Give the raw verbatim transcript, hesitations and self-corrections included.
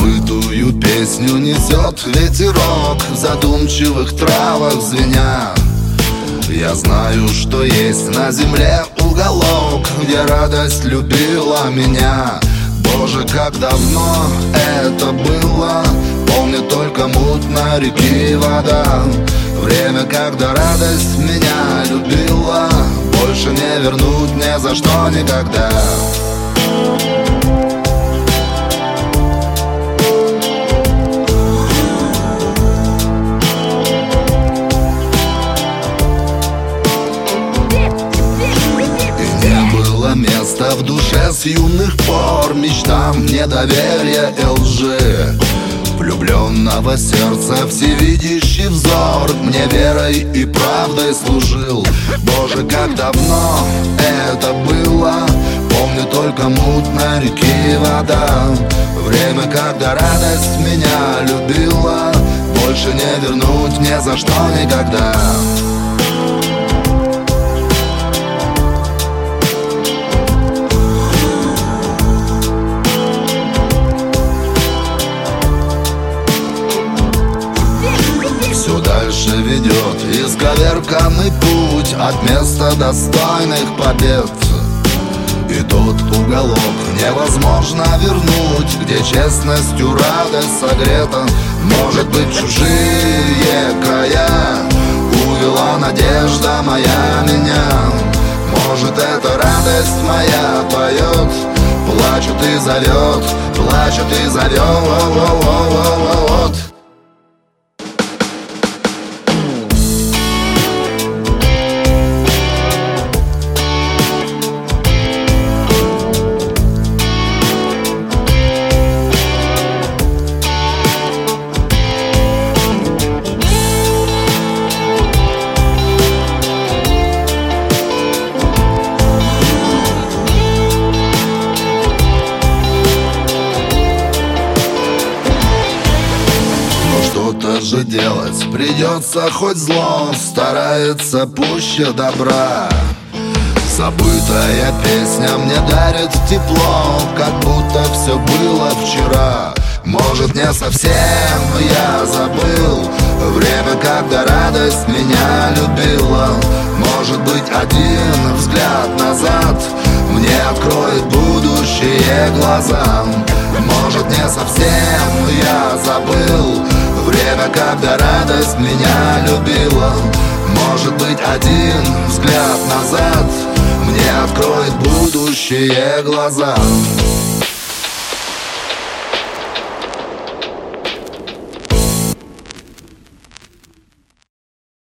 Забытую песню несет ветерок, в задумчивых травах звеня. Я знаю, что есть на земле уголок, где радость любила меня. Боже, как давно это было, помню только мутно реки вода. Время, когда радость меня любила, больше не вернуть ни за что никогда. Место в душе с юных пор мечтам, недоверия и лжи. Влюбленного сердца всевидящий взор мне верой и правдой служил. Боже, как давно это было, помню только мутно реки вода. Время, когда радость меня любила, больше не вернуть ни за что никогда. Дальше ведет исковерканный путь от места достойных побед. И тот уголок невозможно вернуть, где честностью радость согрета. Может быть, чужие края увела надежда моя меня. Может, эта радость моя поет, плачет и зовет, плачет и зовет. Что-то же делать придется, хоть зло старается пуще добра. Забытая песня мне дарит тепло, как будто все было вчера. Может, не совсем я забыл время, когда радость меня любила. Может быть, один взгляд назад мне откроет будущее глаза. Может, не совсем я забыл время, когда радость меня любила. Может быть, один взгляд назад мне откроет будущее глаза.